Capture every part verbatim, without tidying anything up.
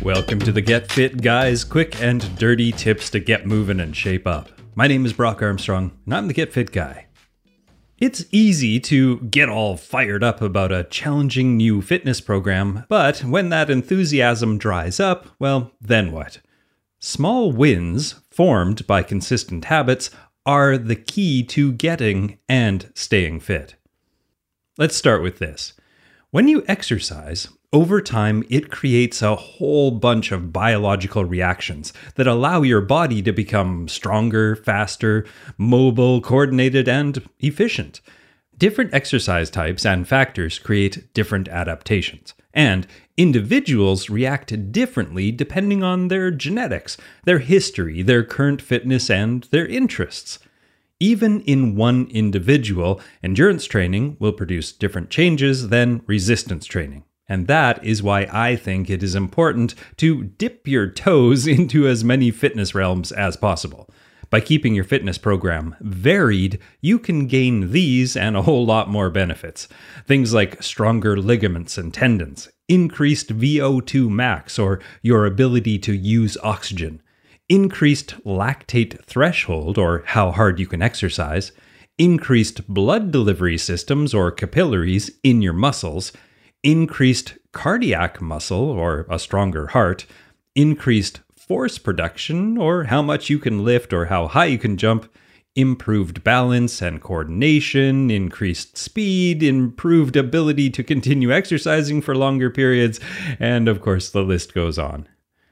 Welcome to the Get Fit Guys, quick and dirty tips to get moving and shape up. My name is Brock Armstrong, and I'm the Get Fit Guy. It's easy to get all fired up about a challenging new fitness program, but when that enthusiasm dries up, well, then what? Small wins, formed by consistent habits, are the key to getting and staying fit. Let's start with this. When you exercise, over time, it creates a whole bunch of biological reactions that allow your body to become stronger, faster, mobile, coordinated, and efficient. Different exercise types and factors create different adaptations, and individuals react differently depending on their genetics, their history, their current fitness, and their interests. Even in one individual, endurance training will produce different changes than resistance training. And that is why I think it is important to dip your toes into as many fitness realms as possible. By keeping your fitness program varied, you can gain these and a whole lot more benefits. Things like stronger ligaments and tendons, increased V O two max or your ability to use oxygen, increased lactate threshold or how hard you can exercise, increased blood delivery systems or capillaries in your muscles, increased cardiac muscle or a stronger heart, increased force production or how much you can lift or how high you can jump, improved balance and coordination, increased speed, improved ability to continue exercising for longer periods, and of course the list goes on.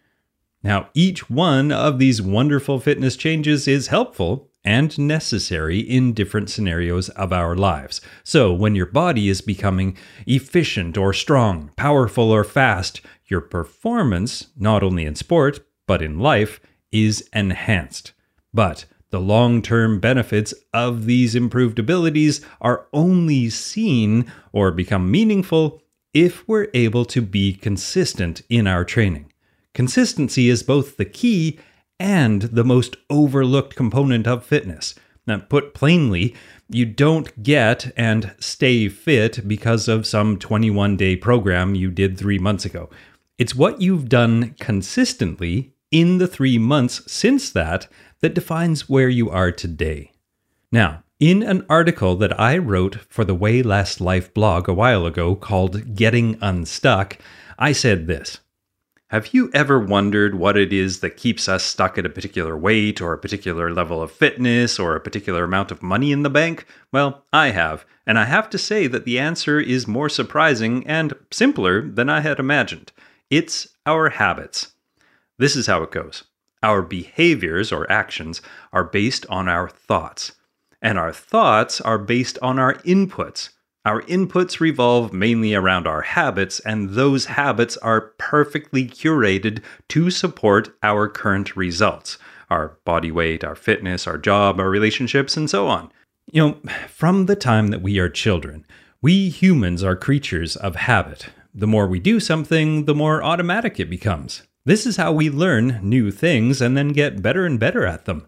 Now, each one of these wonderful fitness changes is helpful and necessary in different scenarios of our lives. So when your body is becoming efficient or strong, powerful or fast, your performance, not only in sport, but in life, is enhanced. But the long-term benefits of these improved abilities are only seen or become meaningful if we're able to be consistent in our training. Consistency is both the key and the most overlooked component of fitness. Now, put plainly, you don't get and stay fit because of some twenty-one day program you did three months ago. It's what you've done consistently in the three months since that that defines where you are today. Now, in an article that I wrote for the Way Less Life blog a while ago called Getting Unstuck, I said this. Have you ever wondered what it is that keeps us stuck at a particular weight or a particular level of fitness or a particular amount of money in the bank? Well, I have, and I have to say that the answer is more surprising and simpler than I had imagined. It's our habits. This is how it goes. Our behaviors or actions are based on our thoughts, and our thoughts are based on our inputs. Our inputs revolve mainly around our habits, and those habits are perfectly curated to support our current results. Our body weight, our fitness, our job, our relationships, and so on. You know, from the time that we are children, we humans are creatures of habit. The more we do something, the more automatic it becomes. This is how we learn new things and then get better and better at them.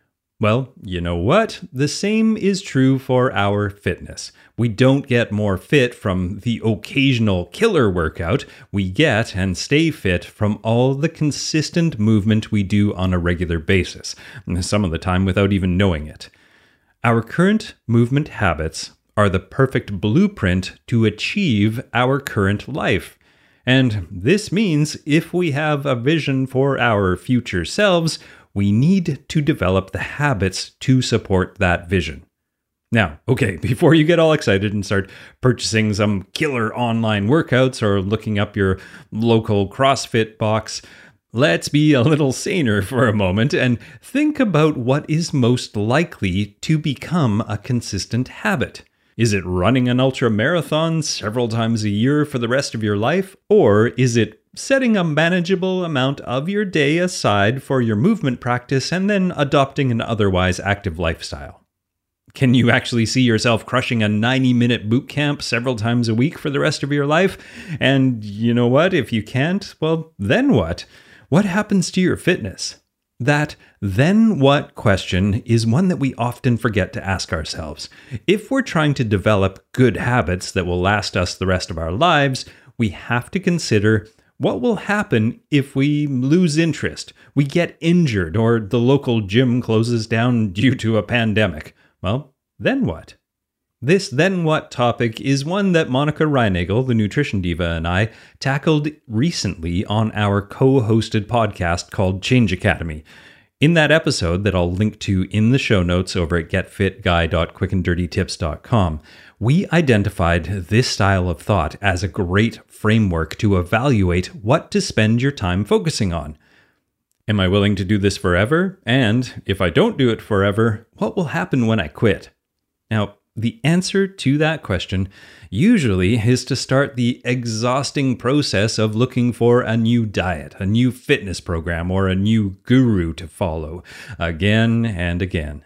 Well, you know what? The same is true for our fitness. We don't get more fit from the occasional killer workout. We get and stay fit from all the consistent movement we do on a regular basis, some of the time without even knowing it. Our current movement habits are the perfect blueprint to achieve our current life. And this means if we have a vision for our future selves, we need to develop the habits to support that vision. Now, okay, before you get all excited and start purchasing some killer online workouts or looking up your local CrossFit box, let's be a little saner for a moment and think about what is most likely to become a consistent habit. Is it running an ultra marathon several times a year for the rest of your life? Or is it setting a manageable amount of your day aside for your movement practice and then adopting an otherwise active lifestyle? Can you actually see yourself crushing a ninety minute boot camp several times a week for the rest of your life? And you know what? If you can't, well, then what? What happens to your fitness? That then what question is one that we often forget to ask ourselves. If we're trying to develop good habits that will last us the rest of our lives, we have to consider What will happen if we lose interest, we get injured, or the local gym closes down due to a pandemic? Well, then what? This then what topic is one that Monica Reinagel, the nutrition diva, and I tackled recently on our co-hosted podcast called Change Academy. In that episode that I'll link to in the show notes over at get fit guy dot quick and dirty tips dot com, we identified this style of thought as a great framework to evaluate what to spend your time focusing on. Am I willing to do this forever? And if I don't do it forever, what will happen when I quit? Now, the answer to that question usually is to start the exhausting process of looking for a new diet, a new fitness program, or a new guru to follow again and again.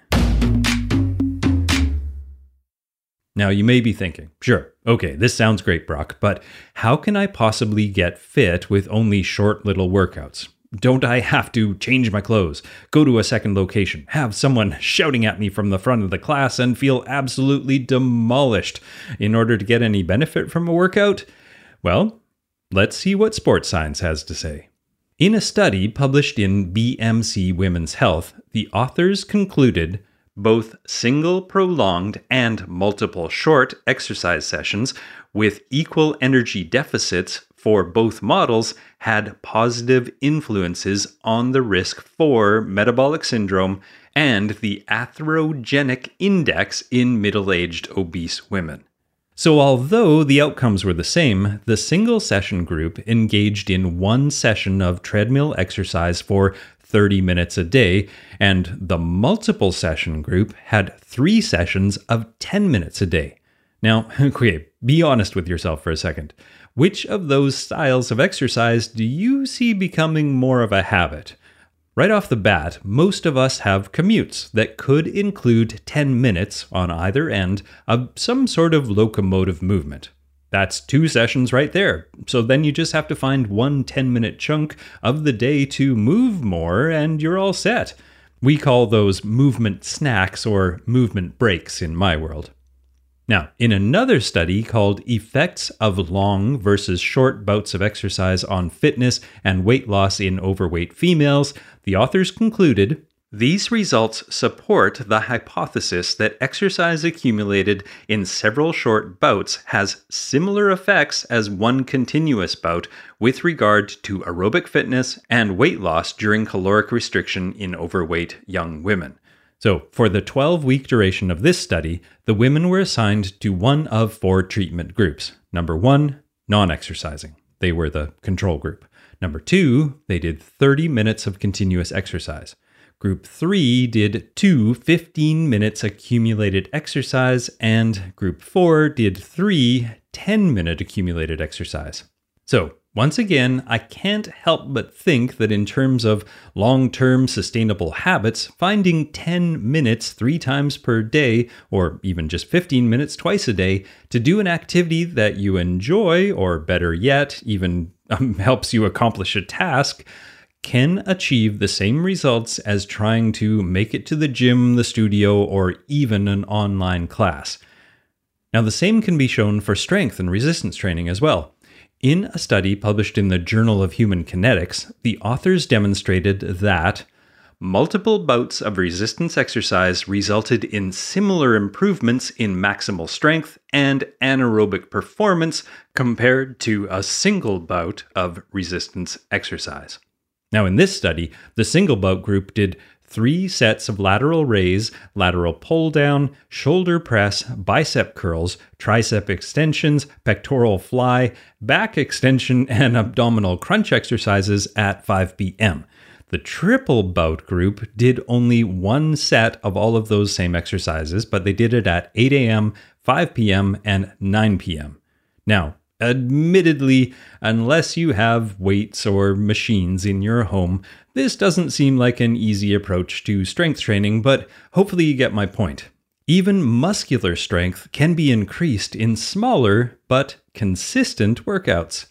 Now, you may be thinking, sure, okay, this sounds great, Brock, but how can I possibly get fit with only short little workouts? Don't I have to change my clothes, go to a second location, have someone shouting at me from the front of the class, and feel absolutely demolished in order to get any benefit from a workout? Well, let's see what Sports Science has to say. In a study published in B M C Women's Health, the authors concluded both single prolonged and multiple short exercise sessions with equal energy deficits for both models had positive influences on the risk for metabolic syndrome and the atherogenic index in middle-aged obese women. So although the outcomes were the same, the single session group engaged in one session of treadmill exercise for thirty minutes a day, and the multiple session group had three sessions of ten minutes a day. Now, okay, be honest with yourself for a second. Which of those styles of exercise do you see becoming more of a habit? Right off the bat, most of us have commutes that could include ten minutes on either end of some sort of locomotive movement. That's two sessions right there. So then you just have to find one ten-minute chunk of the day to move more and you're all set. We call those movement snacks or movement breaks in my world. Now, in another study called Effects of Long versus Short Bouts of Exercise on Fitness and Weight Loss in Overweight Females, the authors concluded, these results support the hypothesis that exercise accumulated in several short bouts has similar effects as one continuous bout with regard to aerobic fitness and weight loss during caloric restriction in overweight young women. So, for the twelve-week duration of this study, the women were assigned to one of four treatment groups. Number one, non-exercising. They were the control group. Number two, they did thirty minutes of continuous exercise. Group three did two fifteen minutes accumulated exercise, and Group four did three ten-minute accumulated exercise. So, once again, I can't help but think that in terms of long-term sustainable habits, finding ten minutes three times per day, or even just fifteen minutes twice a day, to do an activity that you enjoy, or better yet, even um, helps you accomplish a task, can achieve the same results as trying to make it to the gym, the studio, or even an online class. Now, the same can be shown for strength and resistance training as well. In a study published in the Journal of Human Kinetics, the authors demonstrated that multiple bouts of resistance exercise resulted in similar improvements in maximal strength and anaerobic performance compared to a single bout of resistance exercise. Now, in this study, the single bout group did three sets of lateral raise, lateral pull down, shoulder press, bicep curls, tricep extensions, pectoral fly, back extension, and abdominal crunch exercises at five p.m. The triple bout group did only one set of all of those same exercises, but they did it at eight a.m., five p.m., and nine p.m. Now, admittedly, unless you have weights or machines in your home, this doesn't seem like an easy approach to strength training, but hopefully you get my point. Even muscular strength can be increased in smaller but consistent workouts.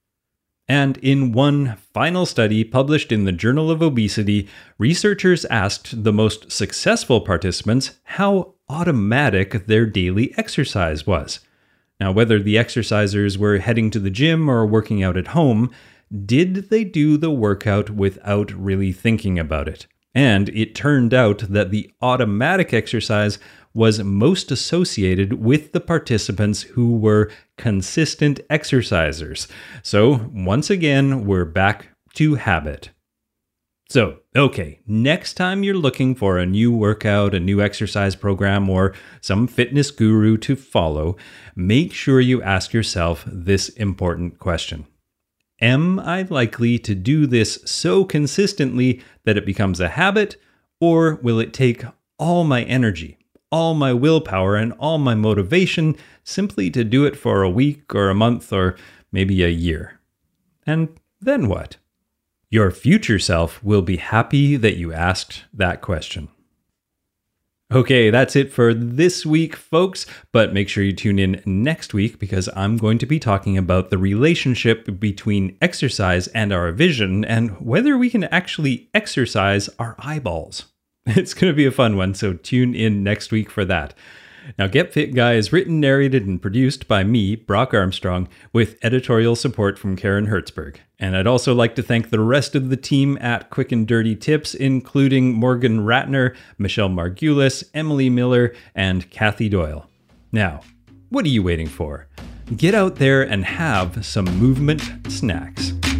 And in one final study published in the Journal of Obesity, researchers asked the most successful participants how automatic their daily exercise was. Now, whether the exercisers were heading to the gym or working out at home, did they do the workout without really thinking about it? And it turned out that the automatic exercise was most associated with the participants who were consistent exercisers. So once again, we're back to habit. So, okay, next time you're looking for a new workout, a new exercise program, or some fitness guru to follow, make sure you ask yourself this important question. Am I likely to do this so consistently that it becomes a habit, or will it take all my energy, all my willpower, and all my motivation simply to do it for a week or a month or maybe a year? And then what? Your future self will be happy that you asked that question. Okay, that's it for this week, folks, but make sure you tune in next week because I'm going to be talking about the relationship between exercise and our vision and whether we can actually exercise our eyeballs. It's going to be a fun one, so tune in next week for that. Now, Get Fit Guy is written, narrated, and produced by me, Brock Armstrong, with editorial support from Karen Hertzberg. And I'd also like to thank the rest of the team at Quick and Dirty Tips, including Morgan Ratner, Michelle Margulis, Emily Miller, and Kathy Doyle. Now, what are you waiting for? Get out there and have some movement snacks.